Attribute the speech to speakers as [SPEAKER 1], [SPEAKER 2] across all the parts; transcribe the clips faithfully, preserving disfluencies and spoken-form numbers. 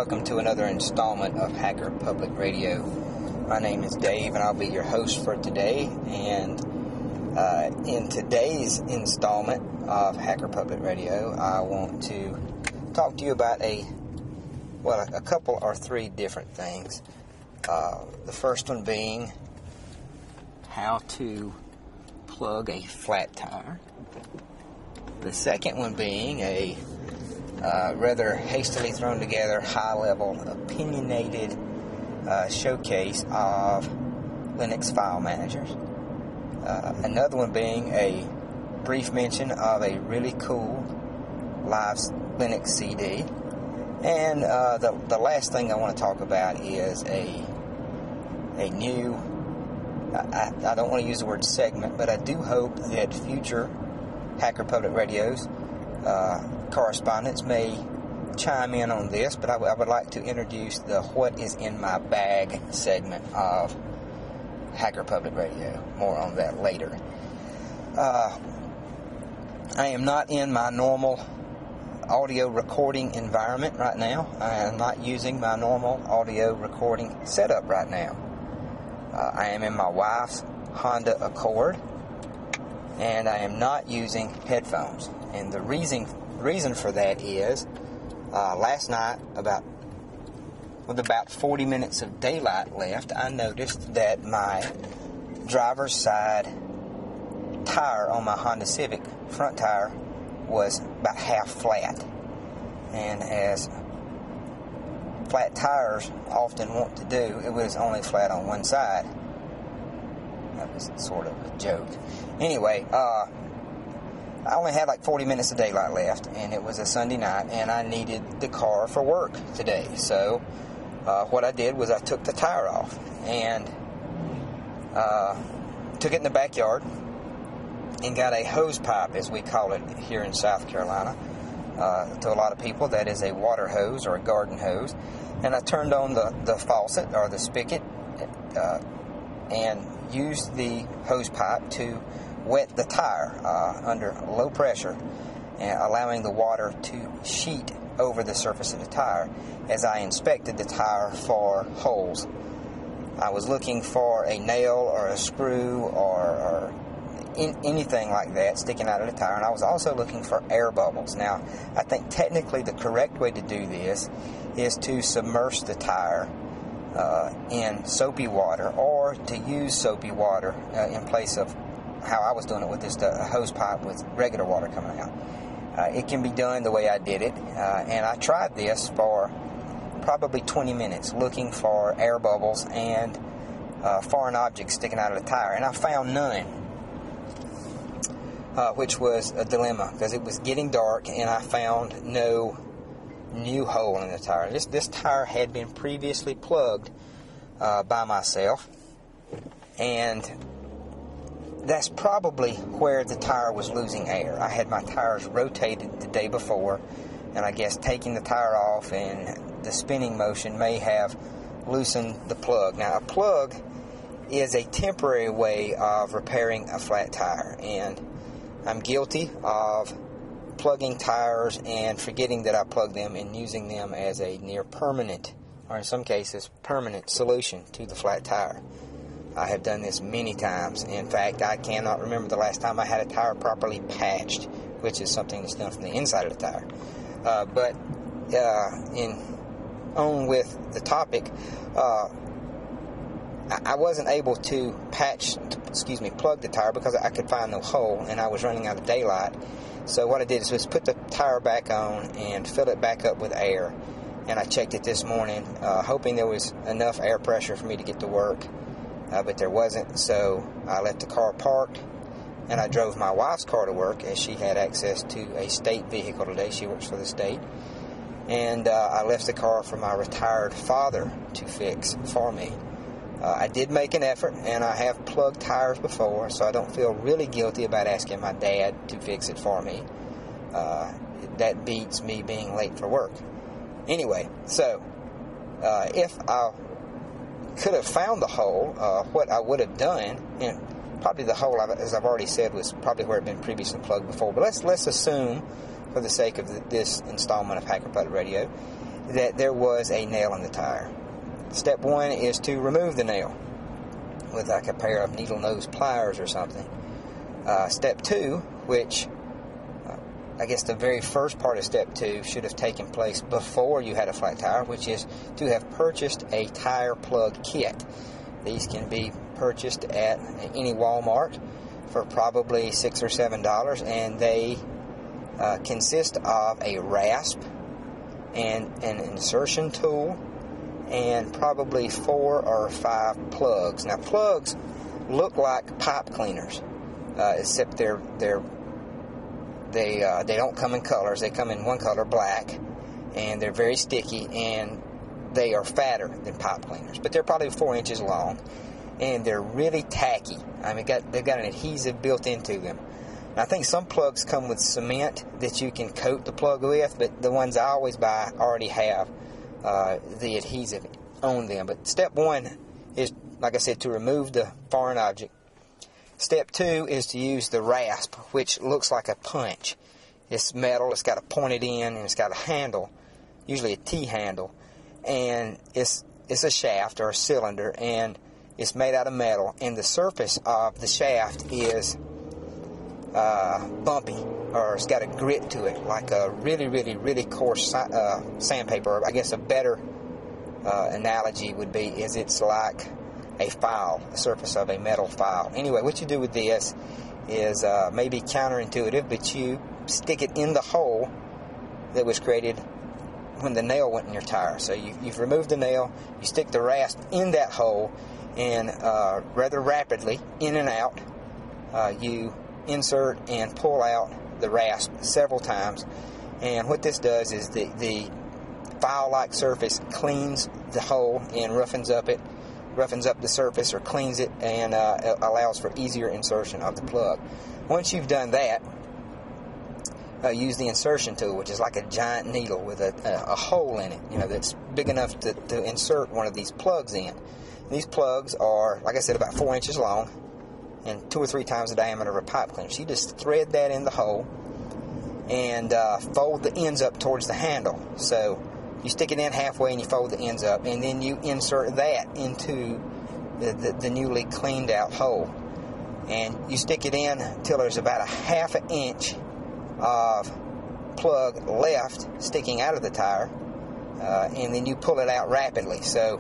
[SPEAKER 1] welcome to another installment of Hacker Public Radio. My name is Dave, and I'll be your host for today. And uh, in today's installment of Hacker Public Radio, I want to talk to you about a, well, a couple or three different things. Uh, the first one being how to plug a flat tire. The second one being a uh, rather hastily thrown together, high-level, opinionated uh, showcase of Linux file managers. Uh, another one being a brief mention of a really cool live Linux C D. And uh, the, the last thing I want to talk about is a a new, I, I don't want to use the word segment, but I do hope that future Hacker Public Radio's uh, correspondents may chime in on this, but I, w- I would like to introduce the What is in My Bag segment of Hacker Public Radio. More on that later. Uh, I am not in my normal audio recording environment right now. I am not using my normal audio recording setup right now. Uh, I am in my wife's Honda Accord, and I am not using headphones. And the reason reason for that is, uh, last night, about with about forty minutes of daylight left, I noticed that my driver's side tire on my Honda Civic, front tire, was about half flat. And as flat tires often want to do, it was only flat on one side. That was sort of a joke. Anyway, uh, I only had like forty minutes of daylight left, and it was a Sunday night, and I needed the car for work today. So uh, what I did was I took the tire off and uh, took it in the backyard and got a hose pipe, as we call it here in South Carolina. Uh, to a lot of people, that is a water hose or a garden hose. And I turned on the, the faucet or the spigot uh, and used the hose pipe to wet the tire uh, under low pressure, and allowing the water to sheet over the surface of the tire as I inspected the tire for holes. I was looking for a nail or a screw or, or in, anything like that sticking out of the tire, and I was also looking for air bubbles. Now, I think technically the correct way to do this is to submerge the tire uh, in soapy water, or to use soapy water uh, in place of how I was doing it with this uh, hose pipe with regular water coming out. Uh, it can be done the way I did it, uh, and I tried this for probably twenty minutes looking for air bubbles and uh, foreign objects sticking out of the tire, and I found none. Uh, which was a dilemma, because it was getting dark and I found no new hole in the tire. This this tire had been previously plugged uh, by myself, and that's probably where the tire was losing air. I had my tires rotated the day before, and I guess taking the tire off and the spinning motion may have loosened the plug. Now, a plug is a temporary way of repairing a flat tire, and I'm guilty of plugging tires and forgetting that I plugged them and using them as a near permanent, or in some cases, permanent solution to the flat tire. I have done this many times. In fact, I cannot remember the last time I had a tire properly patched, which is something that's done from the inside of the tire. Uh, but uh, in on with the topic, uh, I wasn't able to patch, excuse me, plug the tire because I could find no hole, and I was running out of daylight. So what I did is just put the tire back on and fill it back up with air. And I checked it this morning, uh, hoping there was enough air pressure for me to get to work, uh, but there wasn't. So I left the car parked, and I drove my wife's car to work, as she had access to a state vehicle today. She works for the state. And uh, I left the car for my retired father to fix for me. Uh, I did make an effort, and I have plugged tires before, so I don't feel really guilty about asking my dad to fix it for me. Uh, that beats me being late for work. Anyway, so uh, if I could have found the hole, uh, what I would have done, and probably the hole, as I've already said, was probably where it had been previously plugged before, but let's let's assume, for the sake of this installment of Hacker Public Radio, that there was a nail in the tire. Step one is to remove the nail with like a pair of needle nose pliers or something. Uh, step two, which uh, I guess the very first part of step two should have taken place before you had a flat tire, which is to have purchased a tire plug kit. These can be purchased at any Walmart for probably six or seven dollars, and they uh, consist of a rasp and an insertion tool and probably four or five plugs. Now, plugs look like pipe cleaners, uh, except they're they're they uh, they don't come in colors. They come in one color, black, and they're very sticky, and they are fatter than pipe cleaners, but they're probably four inches long, and they're really tacky. I mean, got, they've got an adhesive built into them. And I think some plugs come with cement that you can coat the plug with, but the ones I always buy already have uh, the adhesive on them. But step one is, like I said, to remove the foreign object. Step two is to use the rasp, which looks like a punch. It's metal, it's got a pointed end, and it's got a handle, usually a T-handle. And it's it's a shaft or a cylinder, and it's made out of metal, and the surface of the shaft is uh, bumpy, or it's got a grit to it, like a really, really, really coarse uh, sandpaper. I guess a better uh, analogy would be is it's like a file, the surface of a metal file. Anyway, what you do with this is uh, maybe counterintuitive, but you stick it in the hole that was created when the nail went in your tire. So you, you've removed the nail, you stick the rasp in that hole, and uh, rather rapidly, in and out, uh, you insert and pull out the rasp several times. And what this does is the, the file-like surface cleans the hole and roughens up it, roughens up the surface or cleans it, and uh, allows for easier insertion of the plug. Once you've done that, Uh, use the insertion tool, which is like a giant needle with a, a, a hole in it, you know, that's big enough to, to insert one of these plugs in. These plugs are, like I said, about four inches long and two or three times the diameter of a pipe cleaner. So you just thread that in the hole and uh, fold the ends up towards the handle. So you stick it in halfway and you fold the ends up, and then you insert that into the, the, the newly cleaned out hole. And you stick it in until there's about a half an inch of plug left sticking out of the tire, uh, and then you pull it out rapidly. So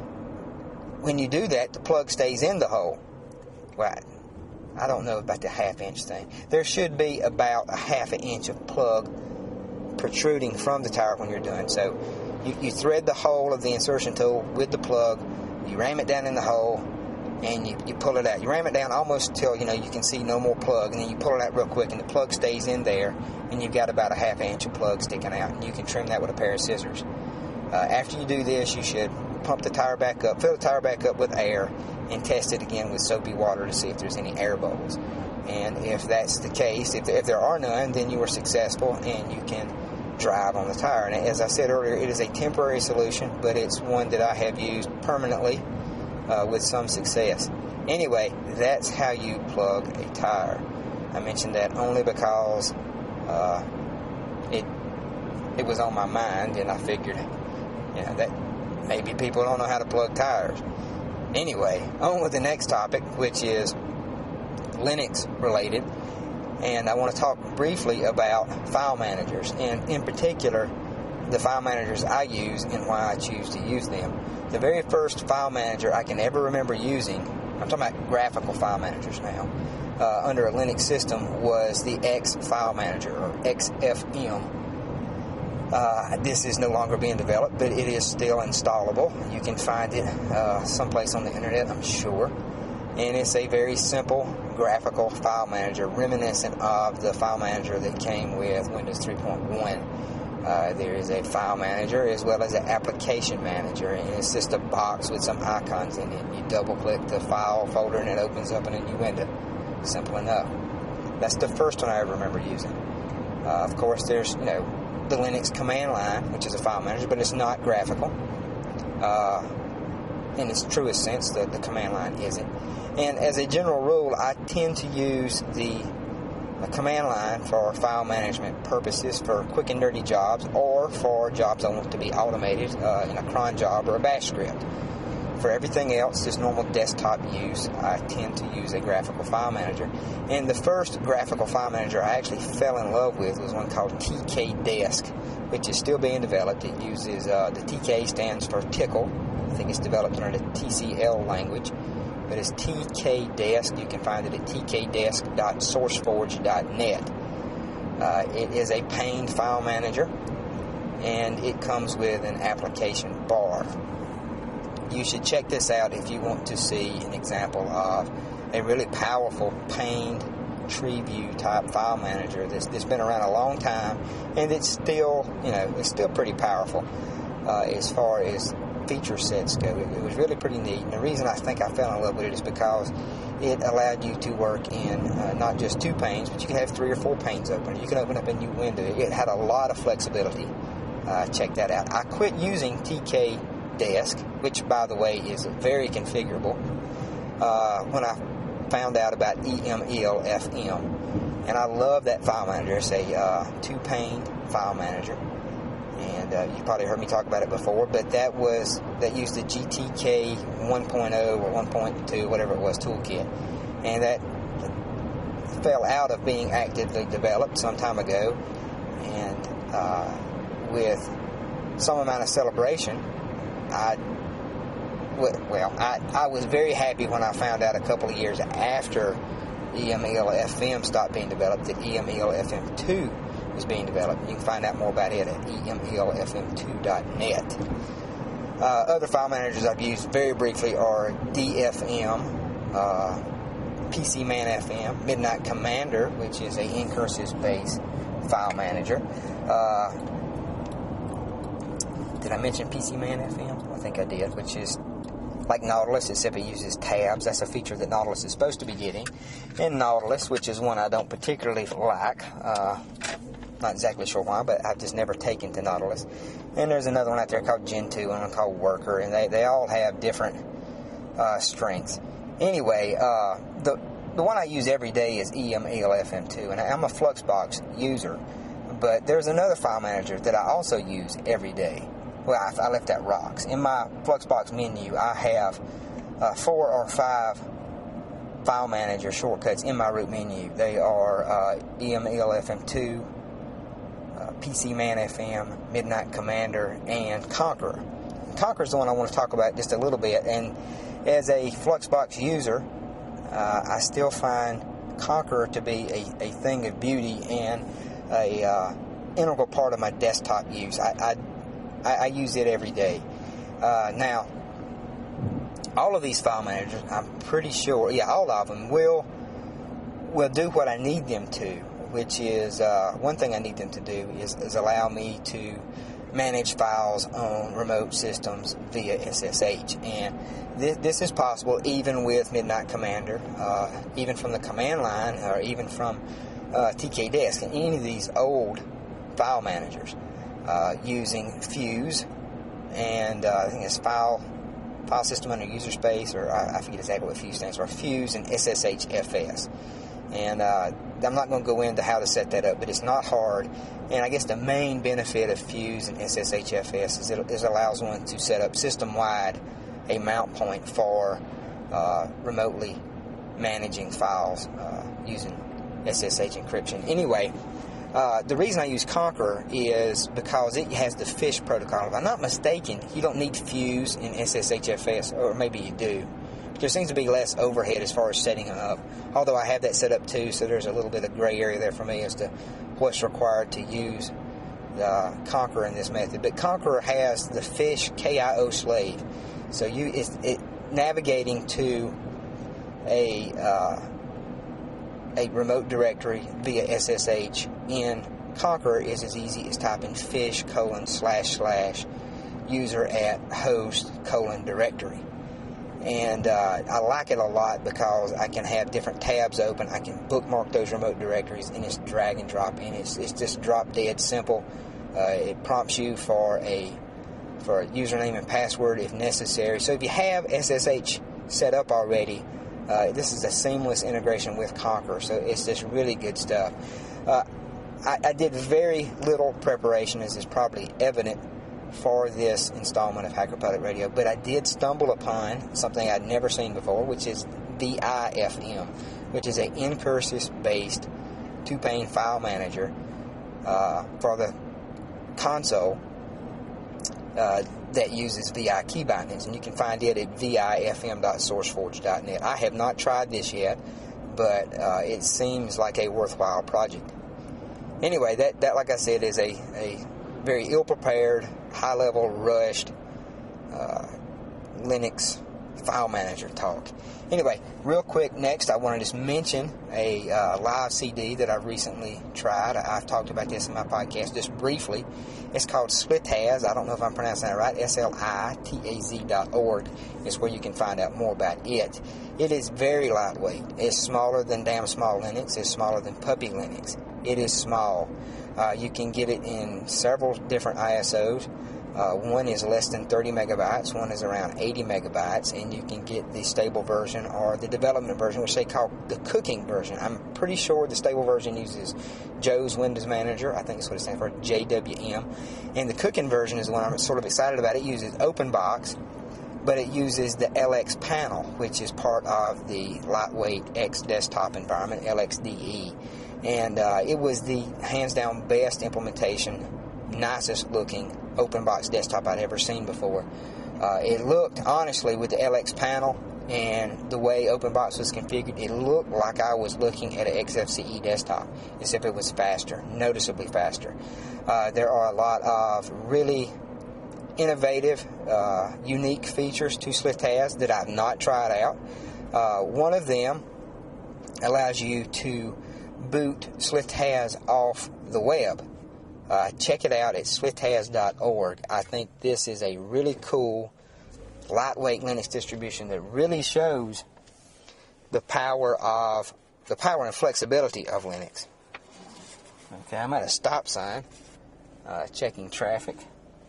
[SPEAKER 1] when you do that, the plug stays in the hole. Well, I don't know about the half inch thing. There should be about a half an inch of plug protruding from the tire when you're done. So you, you thread the hole of the insertion tool with the plug, you ram it down in the hole, and you, you pull it out. You ram it down almost till, you know, you can see no more plug, and then you pull it out real quick, and the plug stays in there, and you've got about a half inch of plug sticking out, and you can trim that with a pair of scissors. Uh, after you do this, you should pump the tire back up, fill the tire back up with air, and test it again with soapy water to see if there's any air bubbles. And if that's the case, if, if there are none, then you are successful, and you can drive on the tire. And as I said earlier, it is a temporary solution, but it's one that I have used permanently Uh, with some success. Anyway, that's how you plug a tire. I mentioned that only because uh, it it was on my mind, and I figured, you know, that maybe people don't know how to plug tires. Anyway, on with the next topic, which is Linux related, and I want to talk briefly about file managers, and in particular, the file managers I use and why I choose to use them. The very first file manager I can ever remember using, I'm talking about graphical file managers now, uh, under a Linux system was the X File Manager, or X F M. Uh, this is no longer being developed, but it is still installable. You can find it uh, someplace on the internet, I'm sure. And it's a very simple graphical file manager, reminiscent of the file manager that came with Windows three point one. Uh, there is a file manager as well as an application manager, and it's just a box with some icons in it. You double click the file folder and it opens up in a new window. Simple enough. That's the first one I ever remember using. Uh, of course, there's, you know, the Linux command line, which is a file manager, but it's not graphical. Uh, in its truest sense, the, the command line isn't. And as a general rule, I tend to use the a command line for file management purposes for quick and dirty jobs, or for jobs I want to be automated uh, in a cron job or a bash script. For everything else, just normal desktop use, I tend to use a graphical file manager. And the first graphical file manager I actually fell in love with was one called T K Desk, which is still being developed. It uses, uh, the T K stands for Tickle. I think it's developed under the T C L language. But it's T K Desk. You can find it at t k desk dot sourceforge dot net. Uh, it is a paned file manager, and it comes with an application bar. You should check this out if you want to see an example of a really powerful paned tree view type file manager that's, that's been around a long time, and it's still, you know, it's still pretty powerful uh, as far as feature sets go. It, it was really pretty neat, and the reason I think I fell in love with it is because it allowed you to work in uh, not just two panes, but you could have three or four panes open. You can open up a new window. It had a lot of flexibility. Uh, check that out. I quit using T K Desk, which, by the way, is very configurable, uh, when I found out about E M L F M, and I love that file manager. It's a uh, two-pane file manager, and uh, you've probably heard me talk about it before, but that was that used the G T K one point oh or one point two, whatever it was, toolkit, and that fell out of being actively developed some time ago, and uh, with some amount of celebration, I, well, I, I was very happy when I found out a couple of years after E M L F M stopped being developed that E M L F M two was being developed. You can find out more about it at E M L F M two dot net. Uh, other file managers I've used very briefly are D F M, uh, P C Man F M, Midnight Commander, which is a Incursus-based file manager. Uh, Did I mention P C Man F M? I think I did, which is like Nautilus, except it uses tabs. That's a feature that Nautilus is supposed to be getting. And Nautilus, which is one I don't particularly like. Uh, not exactly sure why, but I've just never taken to Nautilus. And there's another one out there called Gentoo and one called Worker, and they, they all have different uh, strengths. Anyway, uh, the the one I use every day is E M L F M two, and I'm a Fluxbox user. But there's another file manager that I also use every day. Well, I, I left out rocks. In my Fluxbox menu, I have uh, four or five file manager shortcuts in my root menu. They are uh, E M L F M two, uh, P C Man F M, Midnight Commander, and Konqueror. Konqueror is the one I want to talk about just a little bit. And as a Fluxbox user, uh, I still find Konqueror to be a, a thing of beauty and a uh, integral part of my desktop use. I, I I, I use it every day. Uh, now, all of these file managers, I'm pretty sure, yeah, all of them will will do what I need them to, which is, uh, one thing I need them to do is, is allow me to manage files on remote systems via S S H. And this, this is possible even with Midnight Commander, uh, even from the command line, or even from uh, T K Desk, and any of these old file managers. Uh, using Fuse, and uh, I think it's file file system under user space, or I, I forget exactly what Fuse stands for, Fuse and S S H F S. And uh, I'm not going to go into how to set that up, but it's not hard. And I guess the main benefit of Fuse and S S H F S is it, it allows one to set up system-wide a mount point for uh, remotely managing files uh, using S S H encryption. Anyway, Uh, the reason I use Konqueror is because it has the Fish protocol. If I'm not mistaken, you don't need Fuse in S S H F S, or maybe you do. There seems to be less overhead as far as setting it up, although I have that set up too, so there's a little bit of gray area there for me as to what's required to use uh, Konqueror in this method. But Konqueror has the Fish K I O slave, so you it's, it navigating to a uh, a remote directory via S S H in Konqueror is as easy as typing fish colon slash slash user at host colon directory. And uh, I like it a lot because I can have different tabs open. I can bookmark those remote directories, and it's drag and drop in. It's, it's just drop dead simple. Uh, it prompts you for a for a username and password if necessary. So if you have S S H set up already, Uh, this is a seamless integration with Conquer, so it's just really good stuff. Uh, I, I did very little preparation, as is probably evident for this installment of Hacker Public Radio, but I did stumble upon something I'd never seen before, which is V I F M, which is an Incursus-based two-pane file manager uh, for the console uh, that uses V I key bindings, and you can find it at V I F M dot sourceforge dot net. I have not tried this yet, but uh, it seems like a worthwhile project. Anyway, that, that like I said, is a, a very ill-prepared, high-level, rushed uh, Linux file manager talk. Anyway, real quick, next I want to just mention a uh, live C D that I've recently tried. I've talked about this in my podcast just briefly. It's called Slitaz. I don't know if I'm pronouncing that right. S L I T A Z dot org is where you can find out more about it. It is very lightweight. It's smaller than Damn Small Linux. It's smaller than Puppy Linux. It is small. Uh, you can get it in several different I S Os. Uh, one is less than thirty megabytes, one is around eighty megabytes, and you can get the stable version or the development version, which they call the cooking version. I'm pretty sure the stable version uses Joe's Windows Manager. I think that's what it stands for, J W M. And the cooking version is the one I'm sort of excited about. It uses OpenBox, but it uses the L X panel, which is part of the lightweight X desktop environment, L X D E. And uh, it was the hands-down best implementation, nicest looking OpenBox desktop I'd ever seen before. Uh, it looked, honestly, with the L X panel and the way OpenBox was configured, it looked like I was looking at an X F C E desktop, except it was faster, noticeably faster. Uh, there are a lot of really innovative, uh, unique features to Slitaz that I've not tried out. Uh, one of them allows you to boot Slitaz off the web. Uh, check it out at slitaz dot org. I think this is a really cool, lightweight Linux distribution that really shows the power of the power and flexibility of Linux. Okay, I'm at a stop sign, uh, checking traffic,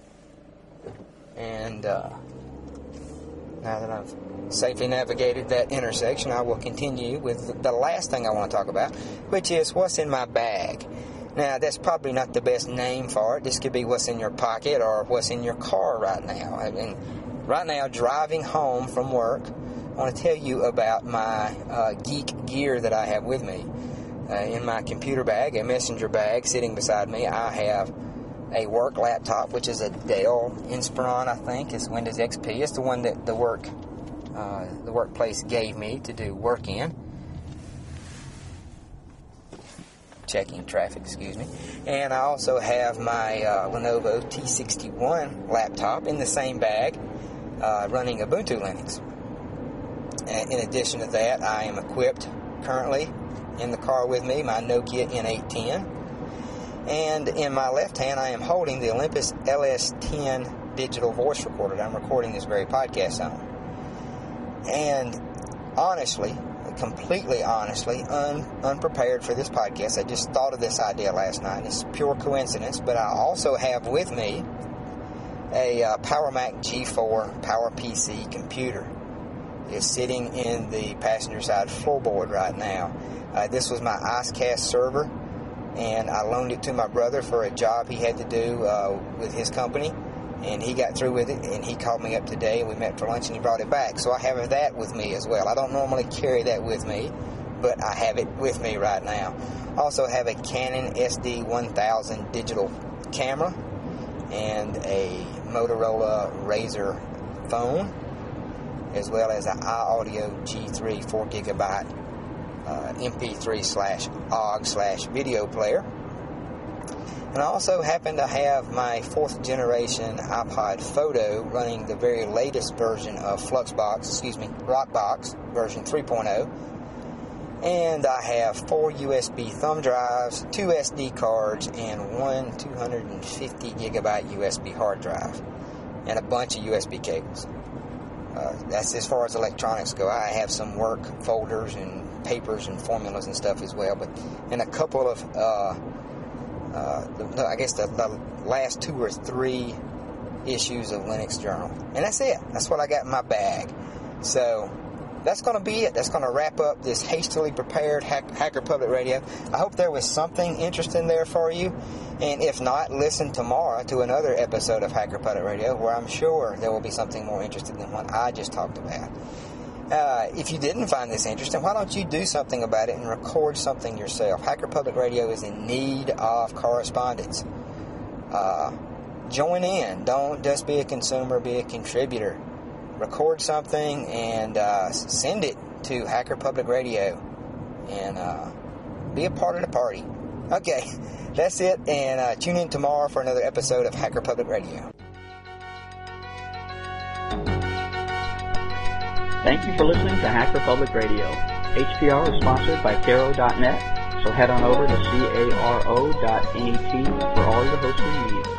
[SPEAKER 1] and uh, now that I've safely navigated that intersection, I will continue with the last thing I want to talk about, which is what's in my bag. Now, that's probably not the best name for it. This could be what's in your pocket or what's in your car right now. I mean, right now, driving home from work, I want to tell you about my uh, geek gear that I have with me. Uh, in my computer bag, a messenger bag sitting beside me, I have a work laptop, which is a Dell Inspiron, I think. It's Windows X P. It's the one that the work, uh, the workplace gave me to do work in. Checking traffic, excuse me. And I also have my uh, Lenovo T sixty-one laptop in the same bag, uh, running Ubuntu Linux. And in addition to that, I am equipped currently in the car with me, my Nokia N eight ten. And in my left hand, I am holding the Olympus L S ten digital voice recorder that I'm recording this very podcast on. And honestly, completely honestly, un, unprepared for this podcast. I just thought of this idea last night. It's pure coincidence, but I also have with me a uh, PowerMac G four PowerPC computer. It's sitting in the passenger side floorboard right now. Uh, this was my IceCast server, and I loaned it to my brother for a job he had to do uh, with his company. And he got through with it, and he called me up today, and we met for lunch, and he brought it back. So I have that with me as well. I don't normally carry that with me, but I have it with me right now. I also have a Canon S D one thousand digital camera and a Motorola Razr phone, as well as an iAudio G three four gigabyte uh, M P three slash O G slash video player. And I also happen to have my fourth generation iPod Photo running the very latest version of Fluxbox, excuse me, Rockbox version three point oh. And I have four U S B thumb drives, two S D cards, and one two hundred fifty gigabyte U S B hard drive, and a bunch of U S B cables. Uh, that's as far as electronics go. I have some work folders and papers and formulas and stuff as well, but and a couple of uh, Uh, the, I guess the, the last two or three issues of Linux Journal. And that's it. That's what I got in my bag. So, that's going to be it. That's going to wrap up this hastily prepared Hack- Hacker Public Radio. I hope there was something interesting there for you. And if not, listen tomorrow to another episode of Hacker Public Radio, where I'm sure there will be something more interesting than what I just talked about. Uh, if you didn't find this interesting, why don't you do something about it and record something yourself? Hacker Public Radio is in need of correspondence. Uh, join in. Don't just be a consumer, be a contributor. Record something and uh, send it to Hacker Public Radio and uh, be a part of the party. Okay, that's it, and uh, tune in tomorrow for another episode of Hacker Public Radio.
[SPEAKER 2] Thank you for listening to Hacker Public Radio. H P R is sponsored by Caro dot net, so head on over to caro dot net for all your hosting needs.